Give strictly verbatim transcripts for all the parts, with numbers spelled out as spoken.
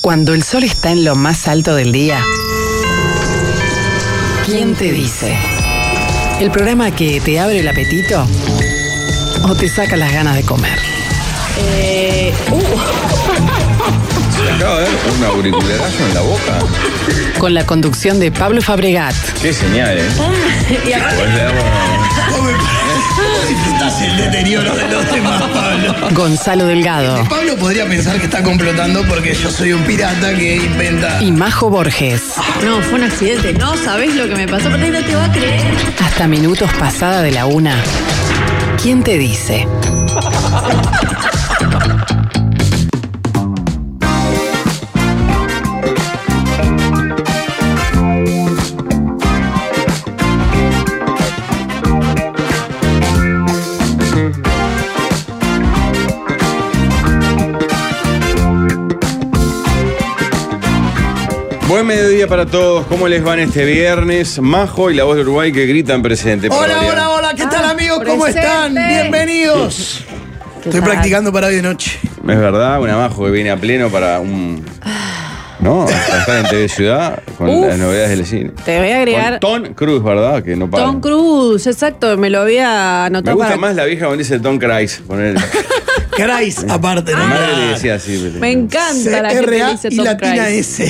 Cuando el sol está en lo más alto del día, ¿quién te dice? ¿El programa que te abre el apetito o te saca las ganas de comer? Eh, uh. Se acaba de ver un auricularazo en la boca. Con la conducción de Pablo Fabregat. Qué señal, ¿eh? Y aparte, ¿Cómo disfrutás el deterioro de los demás, Pablo? Gonzalo Delgado. Pablo podría pensar que está complotando porque yo soy un pirata que inventa. Y Majo Borges. no, fue un accidente. No sabés lo que me pasó, pero no te va a creer. Hasta minutos pasada de la una. ¿Quién te dice? Buen mediodía para todos. ¿Cómo les van este viernes? Majo y la voz de Uruguay que gritan presente. Hola, hola, hola, ¿qué tal, Ah, amigos? ¿Cómo presente. están? Bienvenidos. ¿Qué Estoy tal? practicando para hoy de noche. Es verdad, una Majo que viene a pleno para un... ¿No? Para estar en T V Ciudad con Uf. las novedades del cine. Te voy a agregar Con Tom Cruise, ¿verdad? Que no para. Tom Cruise, exacto, me lo había Me anotado gusta para... más la vieja cuando dice Tom Cruise. Poner... Christ, aparte, Mi ¿no? madre le decía así. pero- Me encanta la gente R que A dice y Tom latina Cruise. S.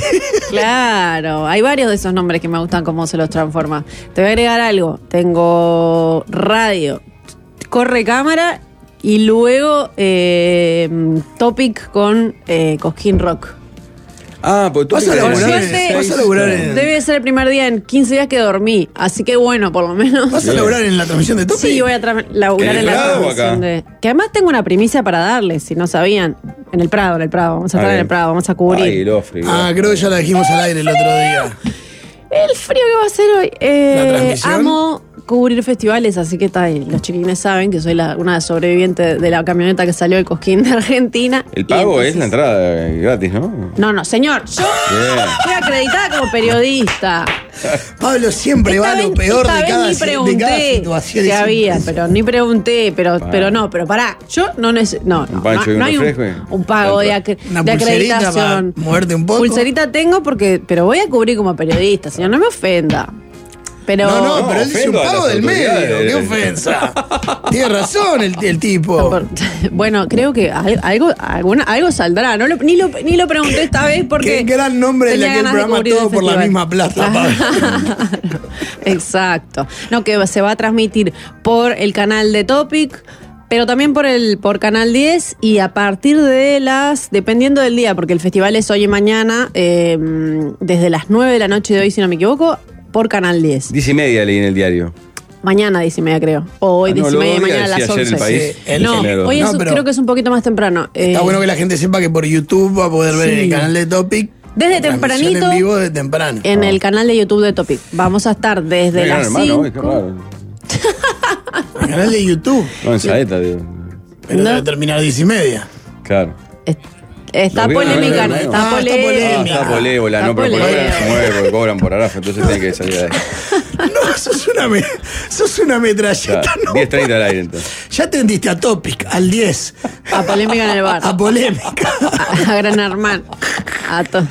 Claro, hay varios de esos nombres que me gustan cómo se los transforma. Te voy a agregar algo. Tengo radio, corre cámara y luego eh, topic con eh, Cosquín Rock. Ah, pues tú Vas a que- Por laburar en- suerte, vas a laburar en- debe ser el primer día en quince días que dormí. Así que bueno, por lo menos. ¿Vas a Bien. laburar en la transmisión de Topi? Sí, voy a tra- laburar ¿En en el la Prado o transmisión acá? de... Que además tengo una primicia para darles, si no sabían. En el Prado, en el Prado. Vamos a Ah, estar en bien. el Prado, vamos a cubrir. Ay, el Ofri. Ah, creo que ya la dijimos al aire el otro día. El frío que va a hacer hoy. Eh, ¿La transmisión? Amo cubrir festivales, así que está ahí. Los chiquines saben que soy la, una sobreviviente de la camioneta que salió del Cosquín de Argentina. El Y pago es entonces- la entrada eh, gratis, ¿no? No, no, señor. Yo Bien. fui acreditada como periodista. Pablo siempre Esta va a lo vez- peor esta de vez cada, ni de cada pregunté situación. si Es había, impresionante. pero ni pregunté, pero, Pa. pero no, pero pará, yo no necesito, no, no, Un pancho no, y un no hay refresco y- un, un pago de, acre- Una de pulserita acreditación. para moverte un poco. Pulserita tengo porque, pero voy a cubrir como periodista, señor, no me ofenda. Pero No, no, No, pero él dice un ofendo a pago las del medio. autoridades. ¡Qué ofensa! Tiene razón el, el tipo. Por- bueno, creo que al- algo, alguna, algo saldrá. No lo- ni, lo, ni lo pregunté esta vez porque. Qué gran nombre de tenía aquel ganas de programa, cubrir el todo por la festival. misma plata, Claro. Exacto. No, que se va a transmitir por el canal de Topic, pero también por el por Canal diez y a partir de las, dependiendo del día, porque el festival es hoy y mañana, eh, desde las nueve de la noche de hoy, si no me equivoco, por Canal diez. Diez y media leí en el diario. Mañana diez y media, creo. O hoy Ah, no, diez y lo media y otro día mañana a las decía ayer once. El País. Sí, el No, género. hoy es- No, pero- creo que es un poquito más temprano. Está Eh, bueno que la gente sepa que por YouTube va a poder ver sí. en el canal de Topic. Desde la transmisión tempranito. En vivo de temprano. en el canal de YouTube de Topic. Vamos a estar desde Ay, gran las hermano, ay, qué cinco. raro. El canal de YouTube. No, en Saeta, digo. Pero No. debe terminar a diez y media. Claro. Es- Está Lo veo, polémica, no, no, no. está Ah, está polémica. Ah, polémica. está polévola, Está no, pero por ahora polévola. se mueve porque cobran por arafa, entonces tiene que salir de ahí. No, sos una, me- sos una metralleta. Claro, no. diez treinta al aire entonces. Ya tendiste a Topic, al diez. A polémica en el bar. A polémica. A, a Gran Hermano. A to-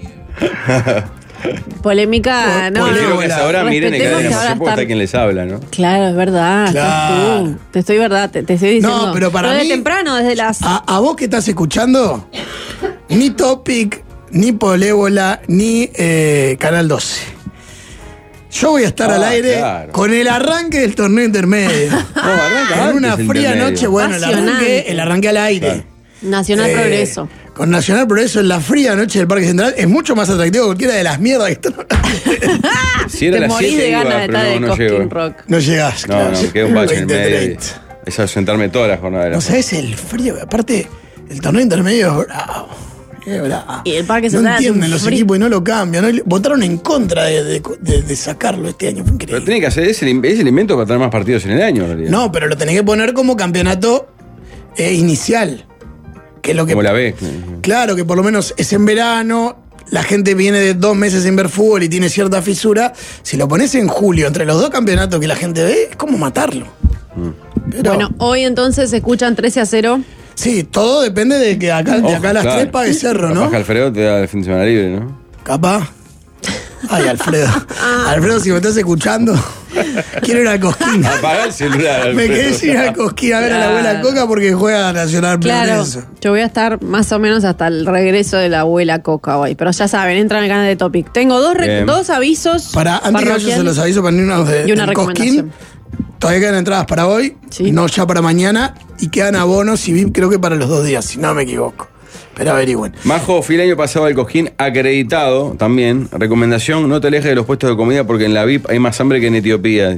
Polémica, no. Polémica. Quiero que a esa hora miren en Respetemos cadena que ahora Maciel porque están- está quien les habla, ¿no? Claro, es verdad. estás Claro. tú. Te estoy verdad, te, te estoy diciendo. No, pero para desde mí- temprano, desde las. A, a vos que estás escuchando, ni Topic, ni Polévola, ni eh, Canal doce. Yo voy a estar Ah, al aire claro. con el arranque del torneo intermedio. No, arranca En antes una el fría intermedio. noche, bueno, el arranque, Apasionante. el arranque al aire. Claro. Nacional Eh, Progreso. Con Nacional Progreso en la fría noche del Parque Central es mucho más atractivo que cualquiera de las mierdas que están. Si era Te las morís siete de iba, ganas de pero estar no, de no Cosquín llego. Rock. No llegás. No, no, me queda un bache en el veinte, medio. y- treinta. Es ausentarme toda la jornada de la No sabes el frío. Aparte, el torneo intermedio es bravo. Es bravo. Y el Parque No Central hace entienden un los frío. equipos y no lo cambian. ¿no? Votaron en contra de, de- de- de sacarlo este año. Fue Pero increíble. tiene que hacer, es el, es el invento para tener más partidos en el año, en realidad. No, pero lo tenés que poner como campeonato eh, inicial. Que es lo que. Como la ves. Claro, que por lo menos es en verano. La gente viene de dos meses sin ver fútbol y tiene cierta fisura. Si lo pones en julio, entre los dos campeonatos que la gente ve, es como matarlo. Pero Bueno, hoy entonces se escuchan trece a cero. Sí, todo depende de que acá, de acá a las Claro. tres pague Cerro, ¿no? Capaz que Alfredo te da el fin de semana libre, ¿no? Capaz. Ay, Alfredo. Alfredo, si me estás escuchando, quiero ir a Cosquín. Apaga el celular, Me Alfredo. quedé sin ir a Cosquín a ver a la Claro. abuela Coca porque juega a Nacional Claro, Progreso. yo voy a estar más o menos hasta el regreso de la abuela Coca hoy. Pero ya saben, entran al canal de Topic. Tengo dos, re- Bien. dos avisos. Para, antes que vaya, parroquiales. se los aviso para irnos de, Y una del Cosquín. recomendación. Todavía quedan entradas para hoy, Sí. no ya para mañana, y quedan abonos y V I P creo que para los dos días, si no me equivoco. Pero averigüen. Majo, fui el año pasado al Cosquín acreditado también. Recomendación, no te alejes de los puestos de comida porque en la V I P hay más hambre que en Etiopía.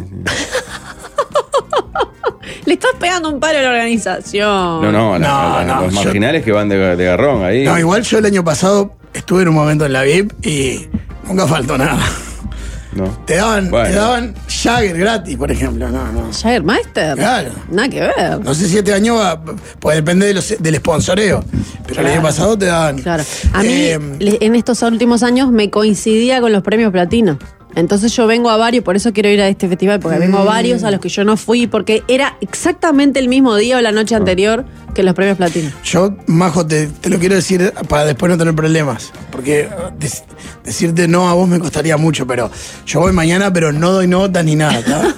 Le estás pegando un palo a la organización. No, no, a, la- No, a la- a no, los yo- marginales que van de, de garrón ahí. No, igual yo el año pasado estuve en un momento en la V I P y nunca faltó nada. No. Te daban, Bueno. te daban Jagger gratis, por ejemplo. No, no. Jagermeister. Claro. Nada que ver. No sé si este año va, pues depende de los- del sponsoreo. Pero el Claro. año pasado te daban. Claro. A mí, Eh, le- en estos últimos años, me coincidía con los premios platino. Entonces yo vengo a varios, por eso quiero ir a este festival, porque vengo a Mm. varios a los que yo no fui, porque era exactamente el mismo día o la noche anterior que los premios platino. Yo, Majo, te, te lo quiero decir para después no tener problemas. Porque dec- decirte no a vos me costaría mucho, pero yo voy mañana, pero no doy notas ni nada. ¿tá?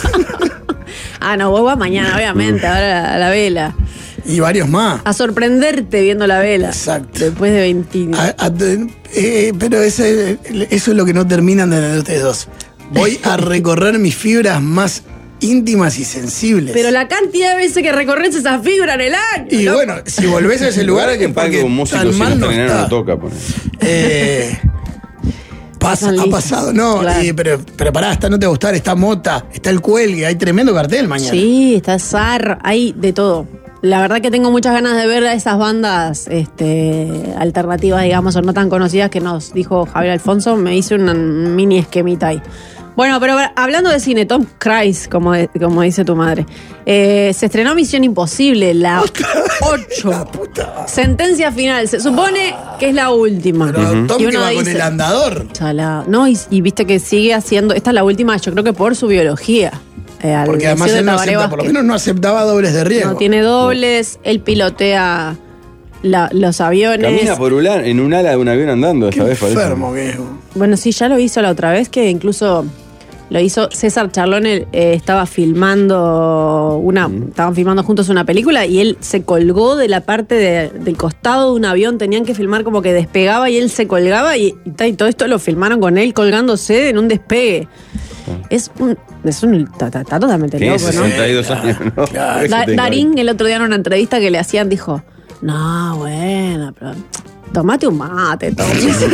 Ah, no, vos vas mañana, obviamente, ahora a la vela. Y varios más. A sorprenderte viendo la vela. Exacto. Después de veinte. A- a- eh, pero ese- eso es lo que no terminan de entender ustedes dos. Voy a recorrer mis fibras más íntimas y sensibles. Pero la cantidad de veces que recorres esa fibra en el año. Y loco. bueno, si volvés a ese lugar, que es porque pague un músico tan si mal no no estrenero no está. toca. Pone. Eh, pasa, Pasan ha listos. pasado, no, Claro. y- pero, pero pará, hasta no te va a gustar, está Mota, está el Cuelgue, hay tremendo cartel mañana. Sí, está Zar, hay de todo. La verdad que tengo muchas ganas de ver a esas bandas este, alternativas, digamos, o no tan conocidas que nos dijo Javier Alfonso. Me hice un mini esquemita ahí. Bueno, pero hablando de cine, Tom Cruise, como, de- como dice tu madre, eh, se estrenó Misión Imposible, la ocho. La puta. Sentencia final, se supone que es la última. Pero Tom Y que uno va con dice, el andador. "Chala". No, y, y viste que sigue haciendo, esta es la última, yo creo que por su biología. eh, al Porque además liceo de él no Tabaré acepta, por lo Vázquez. menos no aceptaba dobles de riesgo. No tiene dobles, él pilotea la- los aviones. Camina por un ala- en un ala de un avión andando Qué esta vez, parece. enfermo que es. Bueno, sí, ya lo hizo la otra vez, que incluso lo hizo César Charlone, eh, estaba filmando una, estaban filmando juntos una película y él se colgó de la parte de- del costado de un avión, tenían que filmar como que despegaba y él se colgaba y, y ta- y todo esto lo filmaron con él colgándose en un despegue. Es un, es un, está, está- está totalmente Tiene loco, ¿no? sesenta y dos años, ¿no? Claro. Eso Da- te digo. Darín el otro día en una entrevista que le hacían dijo, no, bueno, pero tomate un mate, Tom.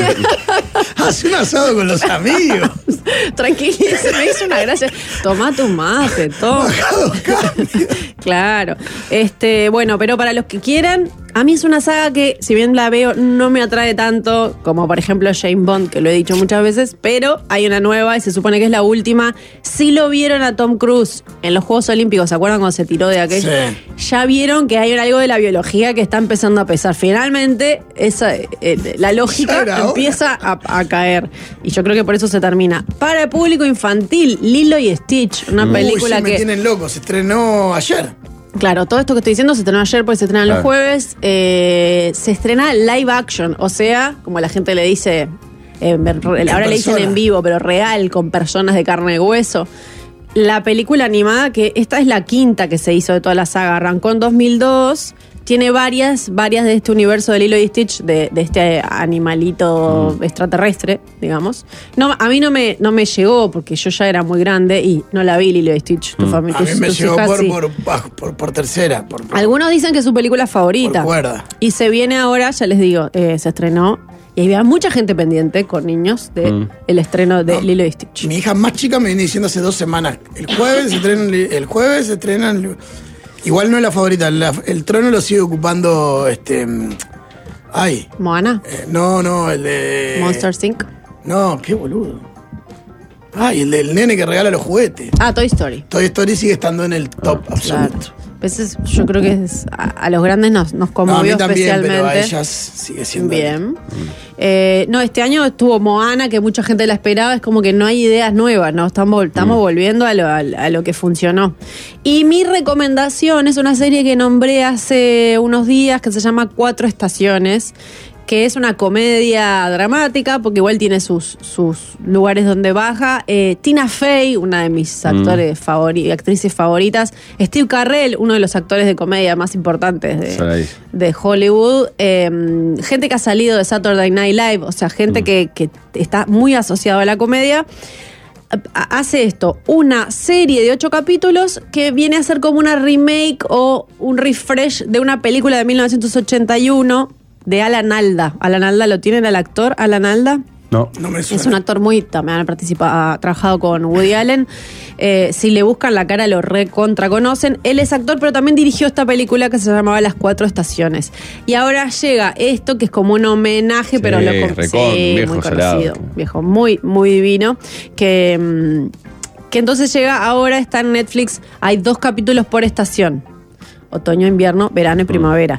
Hace un asado con los amigos. Tranquilice, me hizo una gracia. Tomate un mate, Tom. Bajado cambio. Claro. Este, bueno, pero para los que quieran, a mí es una saga que, si bien la veo, no me atrae tanto, como por ejemplo James Bond, que lo he dicho muchas veces, pero hay una nueva y se supone que es la última. Si lo vieron a Tom Cruise en los Juegos Olímpicos, ¿se acuerdan cuando se tiró de aquello? Sí. Ya vieron que hay algo de la biología que está empezando a pesar. Finalmente, esa, eh, la lógica Ya era hora. empieza a, a caer. Y yo creo que por eso se termina. Para el público infantil, Lilo y Stitch, una Uy, película sí, me que... tienen loco. Se estrenó ayer. Claro, todo esto que estoy diciendo se estrenó ayer porque se estrena los Claro. jueves. Eh, se estrena live action, o sea, como la gente le dice, eh, ahora le dicen persona. en vivo, pero real, con personas de carne y hueso. La película animada, que esta es la quinta que se hizo de toda la saga, arrancó en dos mil dos, tiene varias, varias de este universo de Lilo y Stitch, de, de este animalito extraterrestre, digamos. No, a mí no me, no me llegó porque yo ya era muy grande y no la vi Lilo y Stitch. Tu familia, A mí tus- me tus llegó hijas por, sí. por, bajo, por, por tercera. Por, por- Algunos dicen que es su película favorita. Por cuerda. Y se viene ahora, ya les digo, eh, se estrenó. Y había mucha gente pendiente con niños de Mm. el estreno de No. Lilo y Stitch. Mi hija más chica me viene diciendo hace dos semanas. El jueves se estrenan. El jueves se estrenan. Igual no es la favorita. la- el trono lo sigue ocupando. Este. Ay. Moana, eh, no, no, el de. Monsters incorporated. No, qué boludo. Ay, el del nene que regala los juguetes. Ah, Toy Story. Toy Story sigue estando en el top absoluto. Claro. Pues es- yo creo que es, a, a los grandes nos, nos No, a conmovió mí también, especialmente. pero a ellas sigue siendo. Bien. Eh, no, este año estuvo Moana, que mucha gente la esperaba. Es como que no hay ideas nuevas, ¿no? Estamos, estamos volviendo a lo, a, a lo que funcionó. Y mi recomendación es una serie que nombré hace unos días que se llama Cuatro Estaciones, que es una comedia dramática, porque igual tiene sus, sus lugares donde baja. Eh, Tina Fey, una de mis actores favori- actrices favoritas. Steve Carell, uno de los actores de comedia más importantes de, Saladí. de Hollywood. Eh, gente que ha salido de Saturday Night Live, o sea, gente que, que está muy asociada a la comedia. A- Hace esto, una serie de ocho capítulos que viene a ser como una remake o un refresh de una película de mil novecientos ochenta y uno de Alan Alda. Alan Alda, ¿lo tienen al actor? Alan Alda. No. No me suena. Es un actor muy, también ha participado, ha trabajado con Woody Allen. Eh, si le buscan la cara lo recontra conocen. Él es actor, pero también dirigió esta película que se llamaba Las Cuatro Estaciones. Y ahora llega esto que es como un homenaje, Sí, pero lo con- recon- sí, viejo muy salado. conocido, viejo, muy, muy divino. Que, mm, que entonces llega ahora, está en Netflix. Hay dos capítulos por estación: otoño, invierno, verano y primavera.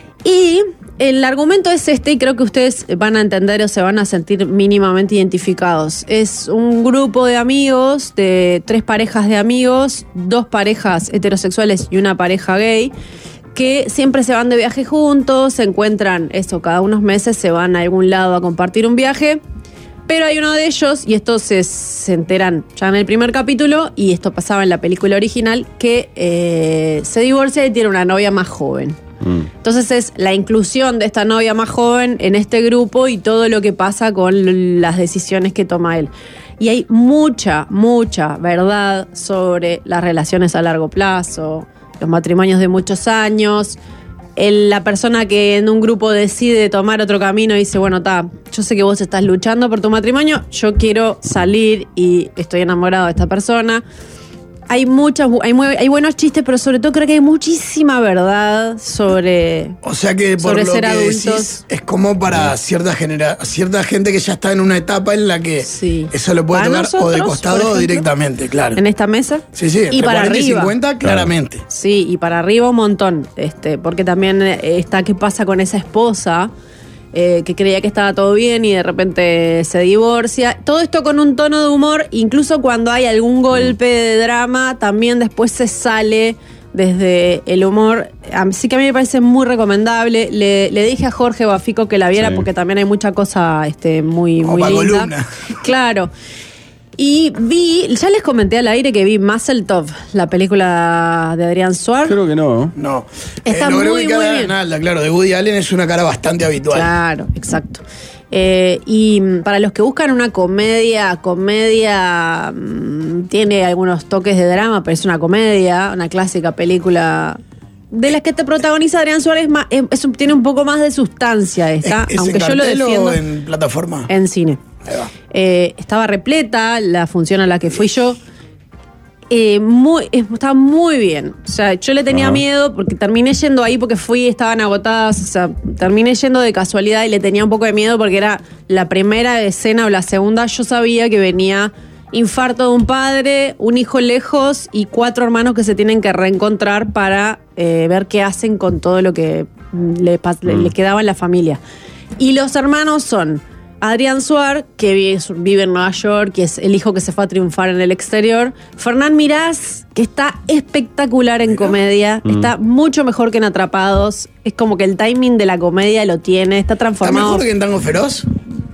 Y el argumento es este, y creo que ustedes van a entender o se van a sentir mínimamente identificados. Es un grupo de amigos, de tres parejas de amigos, dos parejas heterosexuales y una pareja gay, que siempre se van de viaje juntos, se encuentran, eso, cada unos meses se van a algún lado a compartir un viaje. Pero hay uno de ellos, y esto se, se enteran ya en el primer capítulo, y esto pasaba en la película original, que eh, se divorcia y tiene una novia más joven. Mm. Entonces es la inclusión de esta novia más joven en este grupo y todo lo que pasa con las decisiones que toma él. Y hay mucha, mucha verdad sobre las relaciones a largo plazo, los matrimonios de muchos años. El- la persona que en un grupo decide tomar otro camino y dice, bueno, ta, yo sé que vos estás luchando por tu matrimonio, yo quiero salir y estoy enamorado de esta persona. Hay muchas, hay, muy- hay buenos chistes, pero sobre todo creo que hay muchísima verdad sobre... O sea que por Sobre lo ser que adultos. decís, es como para cierta genera cierta gente que ya está en una etapa en la que Sí. eso lo puede Para tocar o de nosotros, costado por o ejemplo, directamente, claro. en esta mesa. Sí, sí, entre y para cuarenta y arriba. cincuenta, claramente. Sí, y para arriba un montón, este, porque también eh, está qué pasa con esa esposa eh, que creía que estaba todo bien y de repente se divorcia. Todo esto con un tono de humor, incluso cuando hay algún golpe de drama, también después se sale desde el humor. Así que a mí me parece muy recomendable. Le, le dije a Jorge Bafico que la viera Sí. porque también hay mucha cosa este, muy, Como muy para linda. columna. Claro. Y vi, ya les comenté al aire que vi Mazeltov, la película de Adrián Suárez. Creo que no. No. Está logré muy, ubicar muy a bien. Nalda, claro, de Woody Allen es una cara bastante habitual. Claro, exacto. Eh, y mm, para los que buscan una comedia, comedia mm, tiene algunos toques de drama, pero es una comedia, una clásica película de las que te protagoniza Adrián Suárez, más, es- es un- tiene un poco más de sustancia esta, ¿Es, es aunque en yo lo cartel defiendo o en plataforma? en cine. Ahí va. Eh, estaba repleta, la función a la que fui yo. Eh, muy, eh, estaba muy bien. O sea, yo le tenía Ajá. miedo porque terminé yendo ahí porque fui, estaban agotadas. O sea, terminé yendo de casualidad y le tenía un poco de miedo porque era la primera escena o la segunda. Yo sabía que venía infarto de un padre, un hijo lejos y cuatro hermanos que se tienen que reencontrar para eh, ver qué hacen con todo lo que mm, le, pas- le- Mm. le quedaba en la familia. Y los hermanos son Adrián Suárez, que vi- vive en Nueva York, que es el hijo que se fue a triunfar en el exterior. Fernán Mirás, que está espectacular en comedia. Mm. Está mucho mejor que en Atrapados. Es como que el timing de la comedia lo tiene. Está ¿Está transformado. mejor que en Tango Feroz?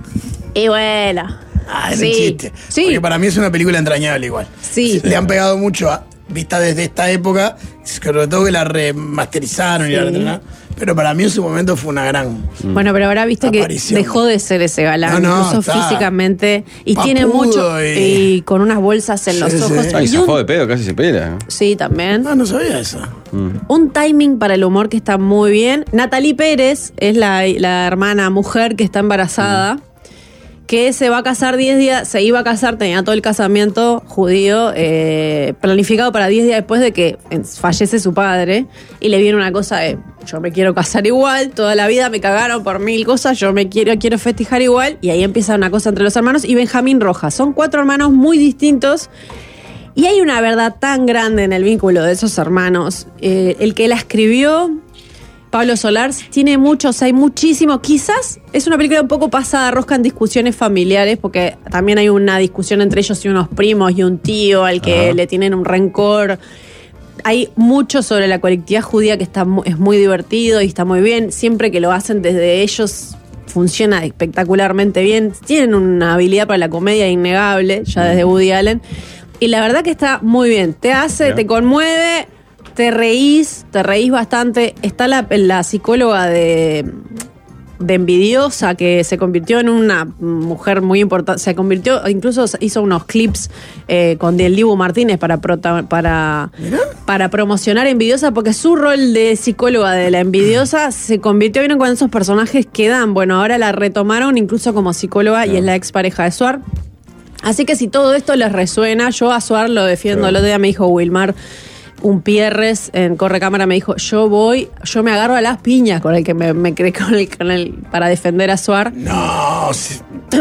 Y bueno. Ah, es sí, un chiste. sí. Porque para mí es una película entrañable igual. Sí. Le han pegado mucho, a, vista desde esta época, sobre todo que la remasterizaron y la Sí. retornaron. Pero para mí en su momento fue una gran... Bueno, pero ahora viste que Aparición. dejó de ser ese galán, No, no, incluso está físicamente. Y papudo tiene mucho. y- Y con unas bolsas en Sí, los sí. ojos. Ay, Y zafó un- de pedo, casi se pela. sí, también. No, no sabía eso. Un timing para el humor que está muy bien. Natalie Pérez es la, la hermana mujer que está embarazada, que se va a casar diez días, se iba a casar, tenía todo el casamiento judío eh, planificado para diez días después de que eh, fallece su padre, y le viene una cosa de, yo me quiero casar igual, toda la vida me cagaron por mil cosas, yo me quiero, quiero festejar igual, y ahí empieza una cosa entre los hermanos, y Benjamín Rojas. Son cuatro hermanos muy distintos. Y hay una verdad tan grande en el vínculo de esos hermanos. Eh, el que la escribió, Pablo Solars, tiene muchos, hay muchísimos. Quizás es una película un poco pasada rosca en discusiones familiares, porque también hay una discusión entre ellos y unos primos y un tío al que Ajá. le tienen un rencor. Hay mucho sobre la colectividad judía que está, es muy divertido y está muy bien. Siempre que lo hacen desde ellos funciona espectacularmente bien. Tienen una habilidad para la comedia innegable, ya desde Woody Allen. Y la verdad que está muy bien. Te hace, yeah. te conmueve, te reís, te reís bastante. Está la, la psicóloga de, de Envidiosa, que se convirtió en una mujer muy importante. Se convirtió, incluso hizo unos clips eh, con Del Dibu Martínez para, prota, para, para promocionar Envidiosa, porque su rol de psicóloga de la Envidiosa se convirtió, ¿vieron cuando esos personajes quedan? Bueno, ahora la retomaron incluso como psicóloga yeah. y es la expareja de Suar. Así que si todo esto les resuena, yo a Suar lo defiendo. Claro. El otro día me dijo Wilmar un Pierres en Correcámara, me dijo, yo voy, yo me agarro a las piñas con el que me, me creé con el, con el para defender a Suar. No, sí.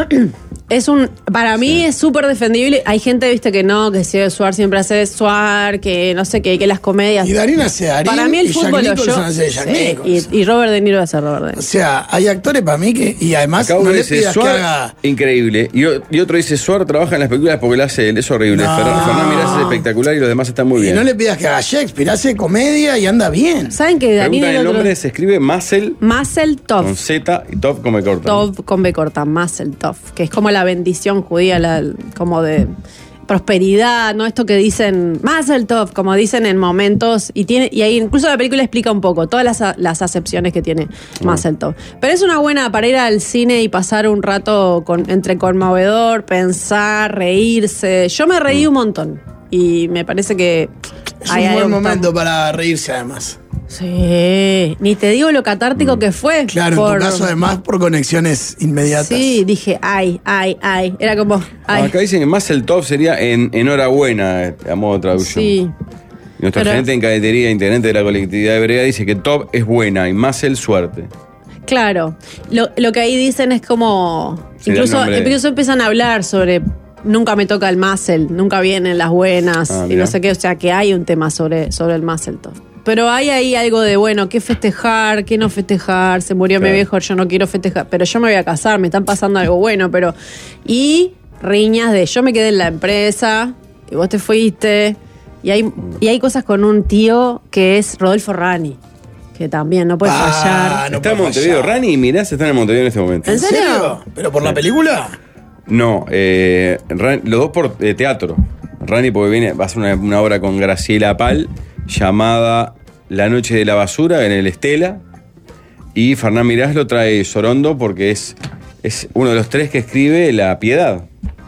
Es un, para mí sí. es súper defendible. Hay gente, viste, que no, que si Suar siempre hace Suar, que no sé qué, que las comedias. Y Darín hace Darín. Para mí el y fútbol Jack lo yo. Hace Jack sí, y, y Robert De Niro hace Robert De Niro. O sea, hay actores para mí que, y además Acá no le dice pidas Suar, que haga. Increíble. Y, y otro dice, Suar trabaja en las películas porque lo hace él. Es horrible. No. Fernán Mirás es espectacular y los demás están muy bien. Y no le pidas que haga Shakespeare, hace comedia y anda bien. ¿Saben que Darín el, el otro... nombre se escribe Mazel Mazel Tov. con Z y Tov con B corta. Tov con B corta, Mazel Tov, que es como la bendición judía, la, como de prosperidad, ¿no? Esto que dicen Mazel Tov, como dicen en momentos, y tiene y ahí incluso la película explica un poco todas las, las acepciones que tiene Mazel Tov. Pero es una buena para ir al cine y pasar un rato con, entre conmovedor, pensar, reírse. Yo me reí un montón y me parece que es un buen momento para reírse además. Sí, ni te digo lo catártico mm. que fue. Claro, por... en tu caso además por conexiones inmediatas. Sí, dije, ay, ay, ay. Era como, ay. Acá dicen que más el top sería en enhorabuena, a modo de traducción. Sí. Nuestra Pero... gerente en cadetería, integrante de la colectividad hebrea, dice que top es buena y más el suerte. Claro, lo, lo que ahí dicen es como, sería incluso, incluso empiezan a hablar sobre... Nunca me toca el Mazel, nunca vienen las buenas ah, y no sé qué, o sea que hay un tema sobre, sobre el Mazel Tov. Pero hay ahí algo de, bueno, ¿qué festejar? ¿Qué no festejar? Se murió claro. mi viejo, yo no quiero festejar. Pero yo me voy a casar, me están pasando algo bueno, pero... Y riñas de, yo me quedé en la empresa, y vos te fuiste. Y hay, y hay cosas con un tío que es Rodolfo Rani, que también no puede ah, fallar. No está en Montevideo. Fallar. Rani y Mirás están en Montevideo en este momento. ¿En serio? ¿En serio? ¿Pero por sí. la película? No, eh, Rani, los dos por eh, teatro. Rani porque viene, va a hacer una, una obra con Graciela Pal llamada La Noche de la Basura en el Estela, y Fernán Mirás lo trae Sorondo porque es, es uno de los tres que escribe La Piedad.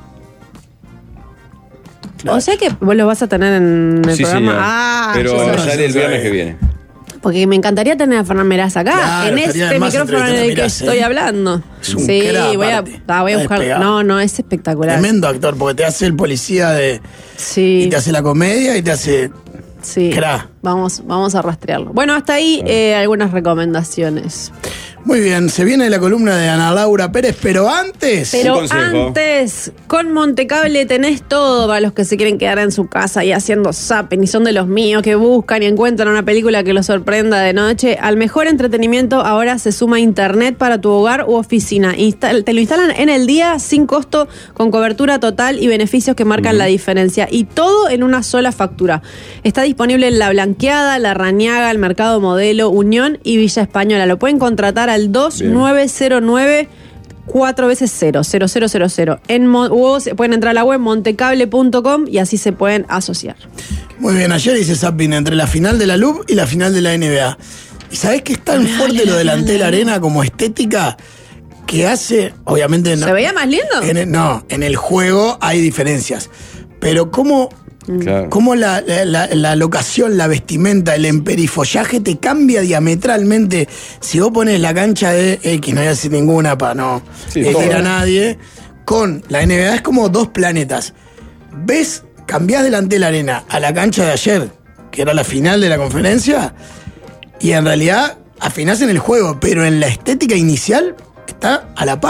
Claro. O sea que vos lo vas a tener en el sí, programa. Señor. Ah, pero sale el viernes que viene. Porque me encantaría tener a Fernán Mirás acá, claro, en este micrófono en el que estoy ¿eh? hablando. Es un sí, crack, voy a, ah, voy a buscar. Despegado. No, no, es espectacular. Tremendo actor, porque te hace el policía de. Sí. Y te hace la comedia y te hace. Sí. Crack. Vamos, vamos a rastrearlo. Bueno, hasta ahí eh, algunas recomendaciones. Muy bien, se viene la columna de Ana Laura Pérez, pero antes... Pero antes, con Montecable tenés todo para los que se quieren quedar en su casa y haciendo zapping, y son de los míos que buscan y encuentran una película que los sorprenda de noche. Al mejor entretenimiento ahora se suma internet para tu hogar u oficina. Insta- te lo instalan en el día sin costo, con cobertura total y beneficios que marcan uh-huh. la diferencia. Y todo en una sola factura. Está disponible en La Blanqueada, La Rañaga, el Mercado Modelo, Unión y Villa Española. Lo pueden contratar al dos nueve cero nueve cuatro veces cero, cero cero cero cero. En, o pueden entrar a la web montecable punto com y así se pueden asociar. Muy bien, ayer hice zapping entre la final de la L U B y la final de la N B A. ¿Y sabés que es tan dale, fuerte dale, lo delante de la arena como estética que hace, obviamente... No, ¿se veía más lindo? En el, no, en el juego hay diferencias. Pero cómo... Claro. Cómo la, la, la locación, la vestimenta, el emperifollaje te cambia diametralmente. Si vos pones la cancha de X, no voy a decir ninguna para no sí, herir a nadie, con la N B A es como dos planetas. ¿Ves? Cambiás delante de la arena a la cancha de ayer, que era la final de la conferencia, y en realidad afinás en el juego, pero en la estética inicial está a la par.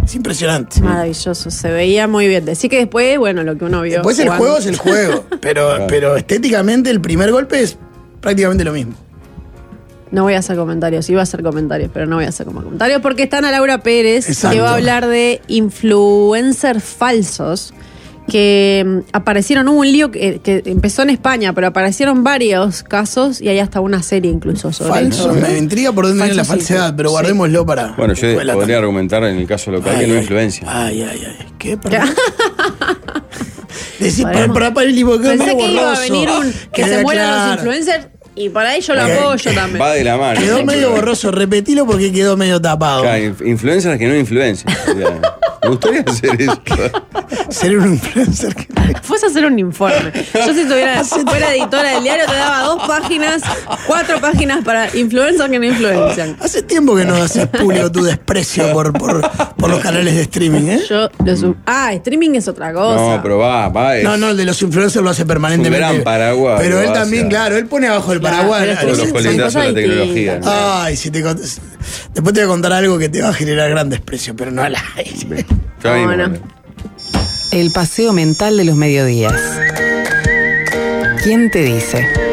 Es impresionante. Maravilloso, se veía muy bien. Decí que después, bueno, lo que uno vio. Después el juego es el juego, pero, Claro. pero estéticamente el primer golpe es prácticamente lo mismo. No voy a hacer comentarios, iba a hacer comentarios, pero no voy a hacer como comentarios porque está Ana Laura Pérez, Exacto. que va a hablar de influencers falsos que mm, aparecieron, hubo un lío que, que empezó en España, pero aparecieron varios casos y hay hasta una serie incluso sobre Falso. eso. Me intriga por dónde viene la Falso, sí. falsedad, pero Sí. guardémoslo para. Bueno, yo después de la podría tanda. argumentar en el caso local Ay, que no ay. influencia. Ay, ay, ay. ¿Qué? Perdón. Decís, para, Podemos. para, para el equivoco, Pensé medio que iba a borroso. venir un que Queda se mueran claro. los influencers y por ahí yo lo Ok. apoyo también. Va de la mano. Quedó medio borroso, repetilo porque quedó medio tapado. Claro, inf- influencers que no influencian. O sea, me gustaría hacer eso. Ser un influencer que. Fuese a hacer un informe. Yo si tuviera, fuera editora del diario te daba dos páginas, cuatro páginas para influencers que no influencian. Hace tiempo que no haces público tu desprecio por, por, por los canales de streaming, ¿eh? Yo lo sub- Ah, streaming es otra cosa. No, pero va, va. Es, No, no, el de los influencers lo hace permanentemente. Es un gran paraguas, Pero lo él hace también, a- claro, él pone abajo el Claro, paraguas. pero a- Todos los son coletazos de la cosas tecnología. distintas. Ay, si te cont- después te voy a contar algo que te va a generar gran desprecio, pero no al aire. Ya mismo, Bueno. ¿no? El paseo mental de los mediodías. ¿Quién te dice?